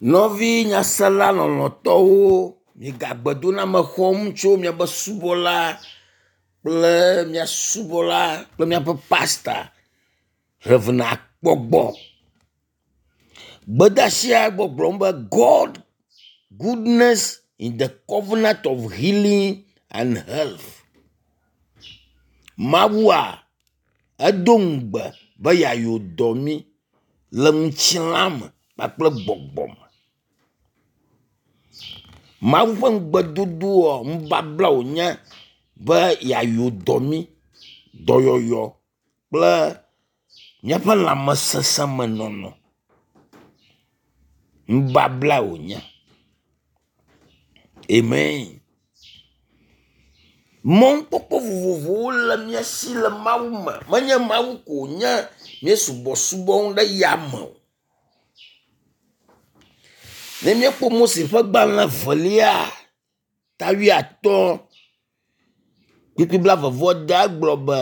Novi nyasela lɔlɔtɔwo migagbedo na me xɔm tso miabe subɔla kple mia subɔla kple miabe pastor Reverend Akpɔgbɔ. Gbedasia gbɔgblɔm be God goodness in the covenant of healing and health. Mawua edo ŋugbe be yayo dɔ mi le ŋutilã me kpakple gbɔgbɔ me. Mawu ƒe ŋugbedodoa ŋubabla wònye be yayo dɔ mi, dɔyɔyɔ kple míaƒe lãmesesẽ me nɔnɔ. Ŋubabla wònye. Amen. Mɔkpɔkpɔ vovovowo le mia si le Mawu me. Menye Mawu ko wònye míesubɔsubɔ ɖe yame o. Ne míekpɔ Mose ƒe gbalẽ 2 tawiatɔ̃ kpikpi 29 gblɔ be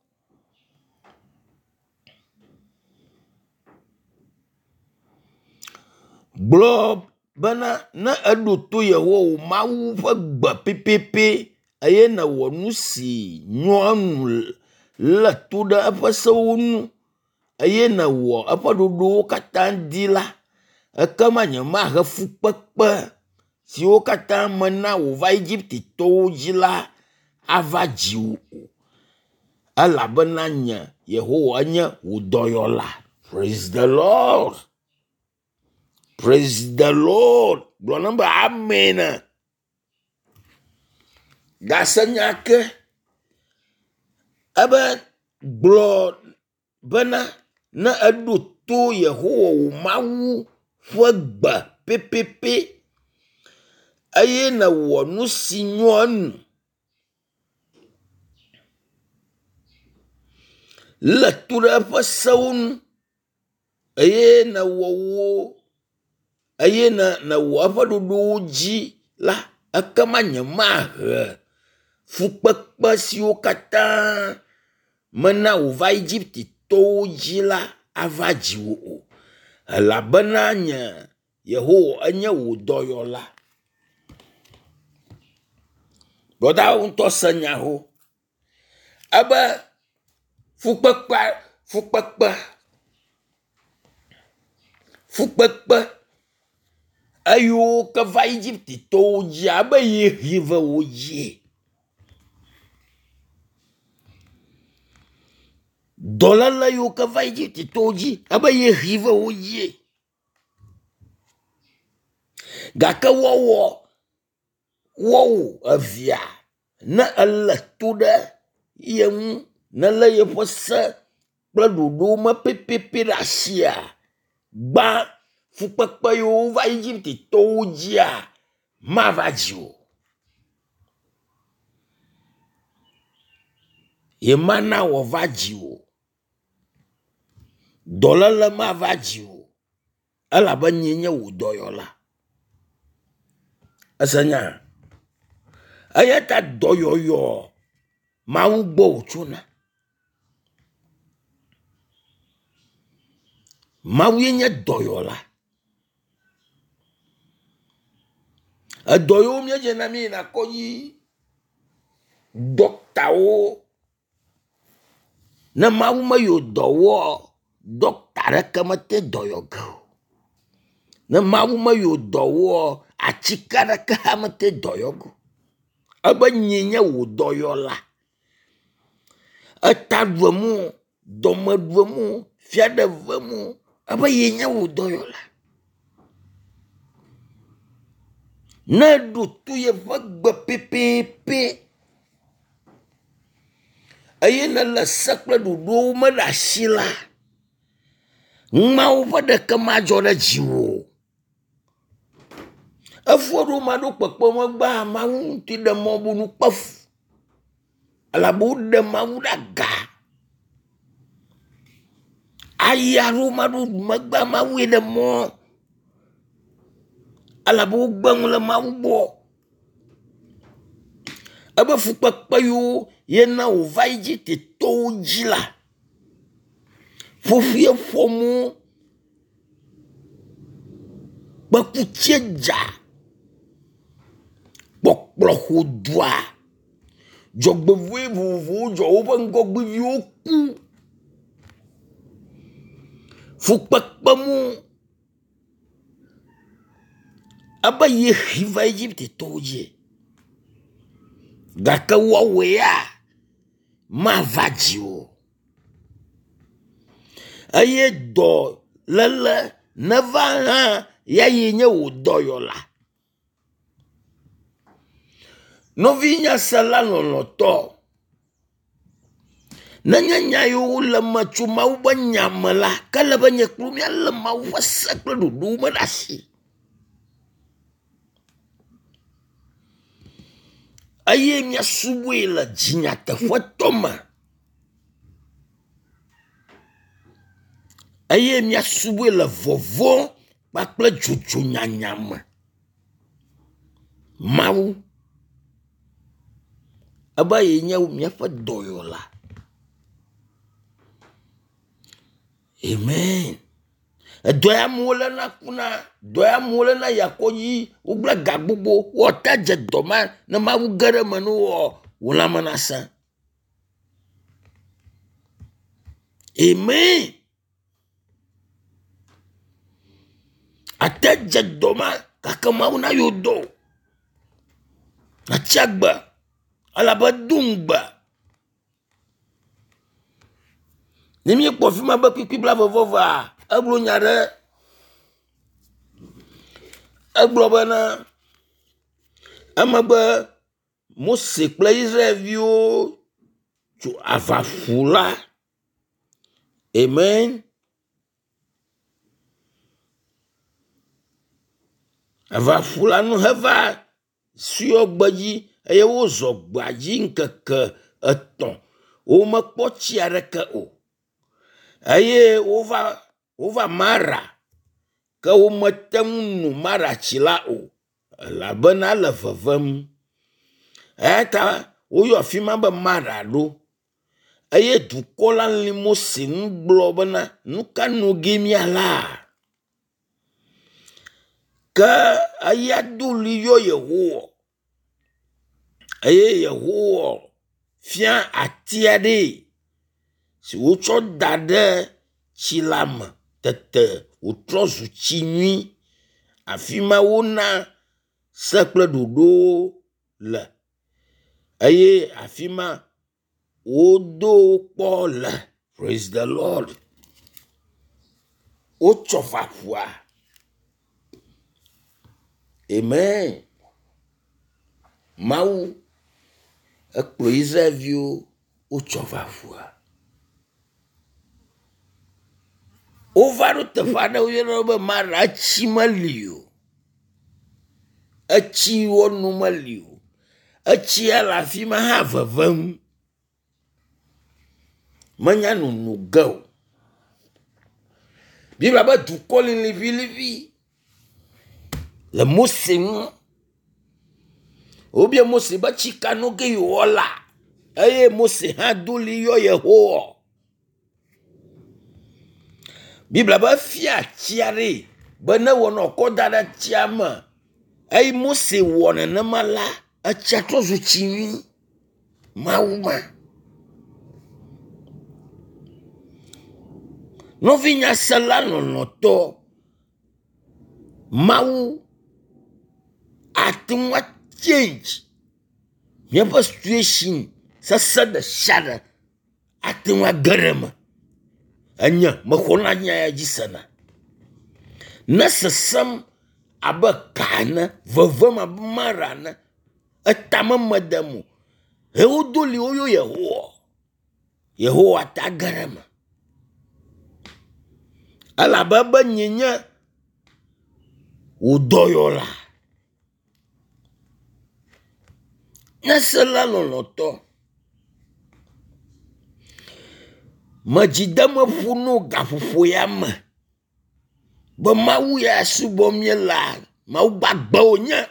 gblɔ bena ne eɖo to Yehowa wò Mawu ƒe gbe pɛpɛpɛ eye nèwɔ nu si nyoa nu le to ɖe eƒe sewo nu eye nèwɔ eƒe ɖoɖowo katã di la, ekema nyemahe fukpekpe siwo katã mena wòva Egiptetɔwo dzi la ava dziwò o, elabena nye Yehowa nye wò dɔyɔla. Praise the Lord. Praise the Lord. Gblɔ ne be amen. Gasenya ke ebe gblɔ bena ne eɖo to Yehowa wò Mawu ƒe gbe pɛpɛpɛ eye nèwɔ nu si nyoa nu le to ɖe eƒe sewo nu eye nèwɔ eƒe ɖoɖowo dzi la, ekema nyemahe fukpekpe siwo katã mena wòva Egiptetɔwo dzi la ava dziwò o, elabena nye Yehowa enye wò dɔyɔla. Brɔdawo ŋutɔ se nya ho ebe fukpekpe eyiwo ke va Egiptetɔwo dzi abe ye hive wo dzi. Dɔléle yiwo ke va Egiptetɔwo dzi abe ye hive wo dzi. Gake wɔwɔ evia ne ele to ɖe ye ŋu, ne le yeƒe se kple ɖoɖowo me pɛpɛpɛ ɖe asia, gbã fukpekpe yiwo va Egiptetɔwo dzia mava dzi o. Yemana wòva dzi o. Dɔléle mava dzi o, elabena nye nye wò dɔyɔla. Esenya, eya ta dɔyɔyɔ Mawu gbɔ wòtsona. Mawu ye nye dɔyɔla. Edɔ yiwo míedzena míeyina kɔdzi dɔktawo, ne Mawu meyo dɔ wɔ, dɔkta ɖeke mete dɔyɔ ge o. Ne Mawu meyo dɔ wɔ, atsike ɖeke hã mete dɔyɔ ge o. Ebe nye nye wò dɔyɔla. Eta ɖuem o, dɔme ɖuem o, fiaɖe vem o, ebe ye nye wò dɔyɔla. Ne eɖo to yeƒe gbe pɛpɛpɛ eye nele se kple ɖoɖowo me ɖe asi la, ŋumawo ƒe ɖeke madzɔ ɖe dziwò. Efo ɖo ma ɖo kpekpeme gba Mawu ŋuti ɖe mɔbunu kpefu, elabe woɖe Mawu ɖe aga. Aya ɖo ma ɖo megba Mawue ɖe mɔ, elabe wogbe ŋu le Mawu gbɔ. Ebe fukpekpe yiwo yena wòva Egiptetɔwo dzi la, ƒoƒue ƒomo Bakutieja. Pokplo hodwa. Jogbewe vuvu jo open gogbe yoku. Fukpakpamu. Aba ye hiva Egypte toje. Gaka wawea. Ma vajio. Aye do lele neva ha ya yenye udoyola. Novinya sala loloto. Nanya nyayo lama cuma ubanya mala. Kala banyak klumia lama wasak ledudu merasi. Aye mia suwe la jinyata fatoma. Aye mia suwe la vovo. Bakle juju nyanyama. Mau. Aba yenya mia fa doyola. Amen. Doya mole na kuna. Doya mole na yakoyi. Ugla gabubo. Wota jedoma. Na mawu gare manu wo. Wula manasa. Amen. Ata jedoma. Kaka mawu na yodo. Na chagba. Alaba dungba. Nimi pofima ba pipi bla vova. Aglo nyare. Aglo bana. Amaba Mose kla Israel vio. Tu avafula. Amen. Avafula no hava. Suyo gbaji. Aye wo zogbaji nkeke eton. O me pochi areke o. Aye ova mara. Ka o metenu mara chila o. La bena le vevem. Eta o yo fima be mara do. Aye du kola limo sin blobena. Nuka no gemia la. Ka aye duli yo Yehowa. Aye Yehowa. Fian atiade. Si ou tro dade chilam tete ou tro su chinui afima wona sekle dodo le. Aye afima odo pole. Praise the Lord. O chofafwa. Amen. Mau ekplo Israel o chofafwa. Ovaro te fada uyerobe mara achi malio. Achi wonu malio. Achi ala fima havavem. Manya no go. Bibla ba du kolin livi. Le Mose mo. Obia Mose ba chika no ge yola. Aye Mose ha duli yo Yehowa. Bibla ba fia tiare. Bana wono kodada tiama. Aye Mose wona na mala. A chato zu chini. Mauma. No vinya salano noto. Mau. Atumwa change. Miapa situation. Sasa da shada. Atumwa garema. Anya makona nya ya jisana. Nasa sam abakana. Vavama marana. Atama madamu. Heudoli oyo Yehowa. Yehowa ta garema. Alababa nyenya. Udoyola. Nasela loloto. Majidama funu gafufu yama. Ba mawu ya subomye la. Mawu bagba onya.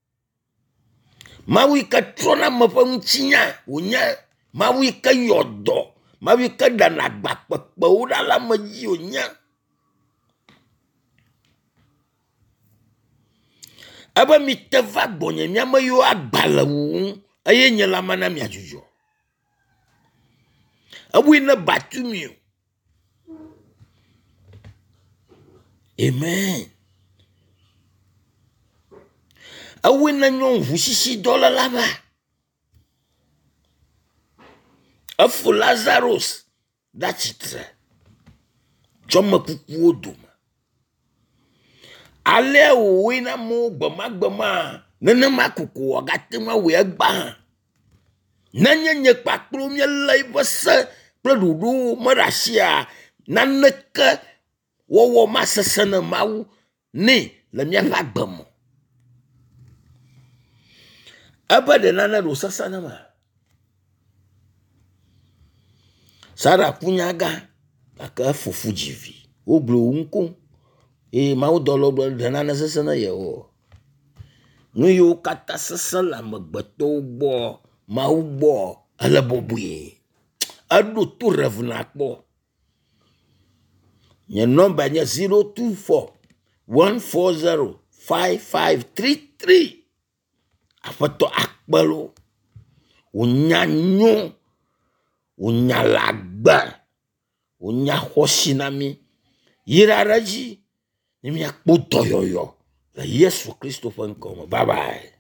Mawu ika trona mafamchinya onya. Mawu ika yodo. Mawu ika danagba ura la maji onya. aba mi te va gbonye mi ame yo agbale wu eye nye la mana mi ajuju abu na batumi amen awu na nyon vushisi dola laba afu Lazarus dachitre choma kuku oduma ale owe na mo gbama nene makuku ogate ma we agba nanye pakpro mi lai bose produdu marashia naneke wowo masesene mawu ne le mia bagbamo abade nana do sasana ma sara kunyaga aka fufu jivi oglo unko mawu dolo de nana sasana ye o nu yo kata sasala magbeto bo mawu bo ala bobuye adu to revna kpo nye number nye 024 140 5533 afato akbalo unyanyo unyalagba unya hoshinami yiraraji nimi akpo toyoyo la Yesu Kristo fankomo bye bye.